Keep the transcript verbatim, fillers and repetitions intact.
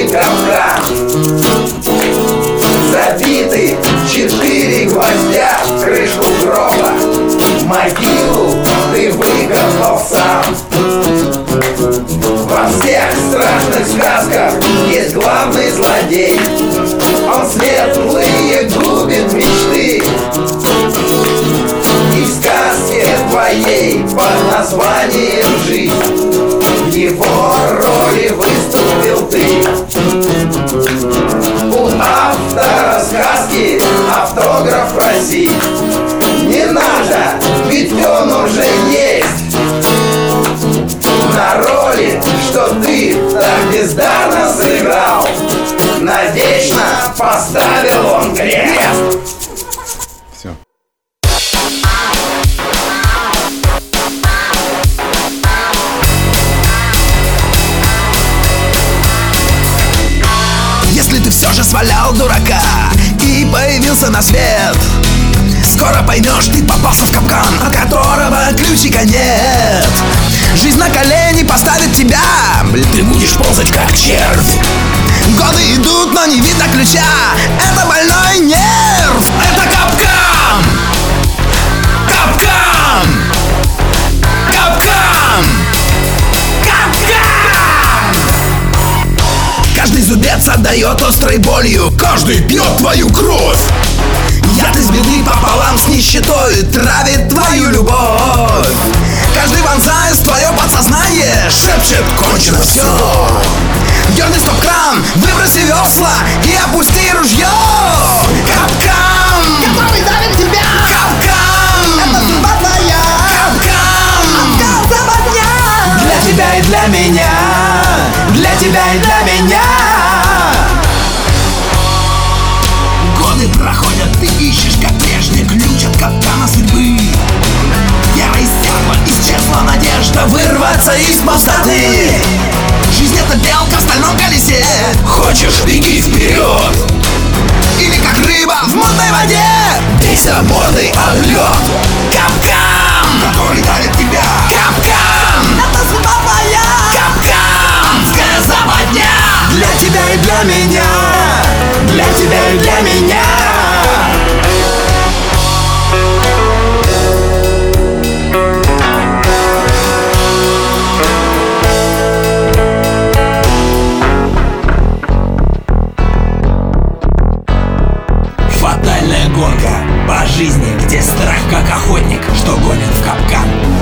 капкан. Забиты четыре гвоздя в крышку гроба, могилу ты выкопал сам. Во всех страшных сказках есть главный злодей. Он светлые губит мечты. И в сказке твоей под названием «Жизнь» в его роли выступил ты. У автора сказки автограф проси не надо, ведь он уже есть на роли, что ты так бездарно сыграл. Навечно поставил он крест. Все. Если ты все же свалял дурака и появился на свет, скоро поймешь, ты попался в капкан, от которого ключика нет. Жизнь на колени поставит тебя, ты будешь ползать как червь. Годы идут, но не видно ключа, это больной нерв. Это капкан! Капкан! Капкан! Капкан! Каждый зубец отдает острой болью, каждый пьет твою кровь. Яд из беды пополам с нищетой травит твою любовь. Каждый вонзаясь в твое подсознание шепчет: кончено все. Дерни стоп-кран, выброси весла и опусти ружье. Капкан, который давит тебя. Капкан, это судьба твоя. Капкан, капкан, западня. Для тебя и для меня, для тебя и для меня. Годы проходят, ты ищешь, как прежде, ключ от капкана судьбы. Вера иссякла, исчезла надежда вырваться из пустоты. Жизнь — это белка в стальном колесе. Хочешь — беги вперед. Или как рыба в мутной воде, бейся мордой о лед. Капкан, который давит тебя. Капкан, это судьба твоя. Капканская западня. Для тебя и для меня, для тебя и для меня. Фатальная гонка по жизни, где страх как охотник, что гонит в капкан.